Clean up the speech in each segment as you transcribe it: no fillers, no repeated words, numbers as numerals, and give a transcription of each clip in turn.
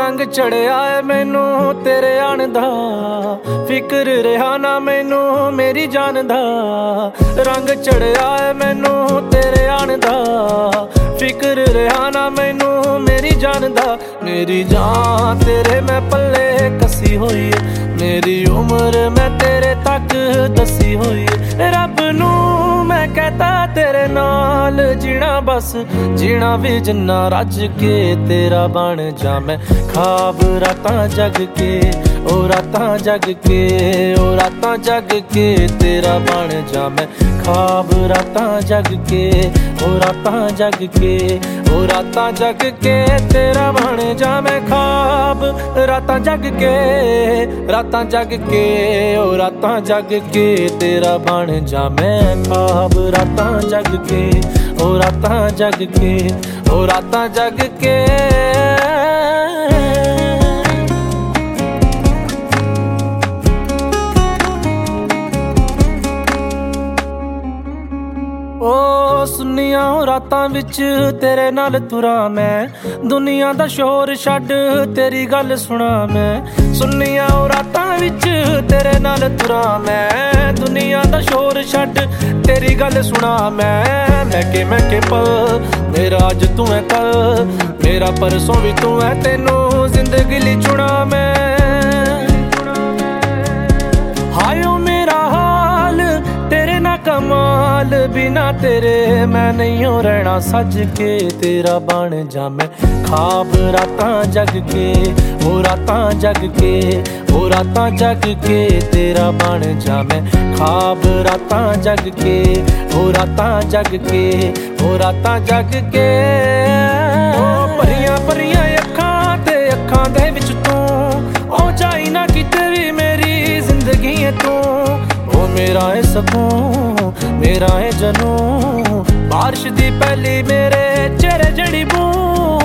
रंग चढ़िया है मैनू तेरे आने दा, फिक्र रहा ना मैनू मेरी जान दा। रंग चढ़िया है मैनू तेरे आने दा, फिक्र रहा ना मैनू मेरी जान दा। मेरी जान तेरे मैं पल्ले कसी हुई है, मेरी उम्र मैं तेरे तक दसी हुई है। रब नू मैं कहता तेरे नाल जीना, बस जीना भी जिन्ना रज के तेरा बन जा मैं। ख्वाब रातां जग के ओ रातां जग के ओ रातां जग के तेरा बन जा मैं। ख्वाब रातां जग के ओ रातां जग के ओ रातां जग के तेरा बन जा मैं। ख्वाब रातां जग के रातां जग के ओ रातां जग के तेरा बन जा मैं। ख्वाब रातां जग के ओ रातां जग के ओ रातां जग के। ओ सुनिया रातां विच तेरे नाल तुरा मैं, दुनिया दा शोर छड्ड तेरी गल सुना मैं। सुनिया रातां विच तेरे नाल तुरा मैं, दुनिया दा शोर छड्ड तेरी गल सुना मैं। मैं के पल मेरा अज तू है कल, मेरा परसों भी तू है, तेनू जिंदगी ली चुना मैं। हायो मेरा हाल तेरे ना कमाल, बिना तेरे मैं नहीं हो रहना सज के तेरा बन जा मैं। ख्वाब रातां जग के ओ रातां जग के ओ रातां जग के तेरा बन जा मैं। ख्वाब रातां जग के ओ रातां जग के ओ रातां जग के। भरियां भरियां अखां ते अखां दे विच तू, ओ जाई ना किते भी मेरी जिंदगी है तू। ओ मेरा है सकून मेरा है जनू, बारिश दी पहली मेरे चेहरे जड़ी बूंद।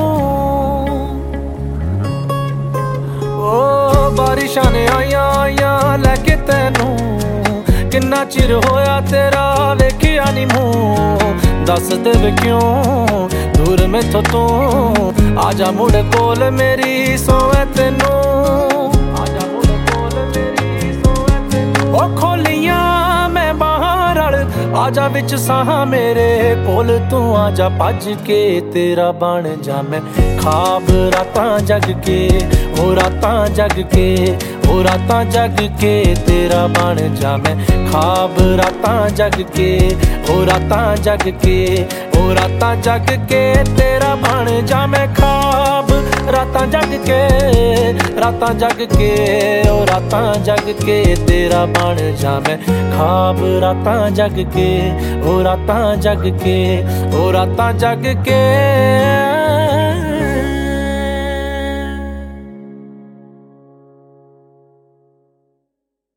ओ बारिशां ने आइयां आइयां लैके तैनू, किन्ना चिर होया तेरा वेखिया नी मूं। दस दे वे क्यों दूर मैथों तू, आजा मुड़ कोल मेरी सोवे तेनू। आजा मुड़ कोल मेरी सोवे तेनू। ओ खोलियां मैं बाहर अल, आजा विच साहां मेरे कोल तू, आजा भज के तेरा बन जा मैं। ख्वाब रातां जग के ओ रातां जग के ओ रातां जग के तेरा बन जा मैं। ख्वाब रातां जग के ओ रातां जग के ओ रातां जग के तेरा बन जा मैं। ख्वाब रातां जग के रातां जग के ओ रातां जग के तेरा बन जा मैं। ख्वाब रातां जग के ओ रातां जग के ओ रातां जग के।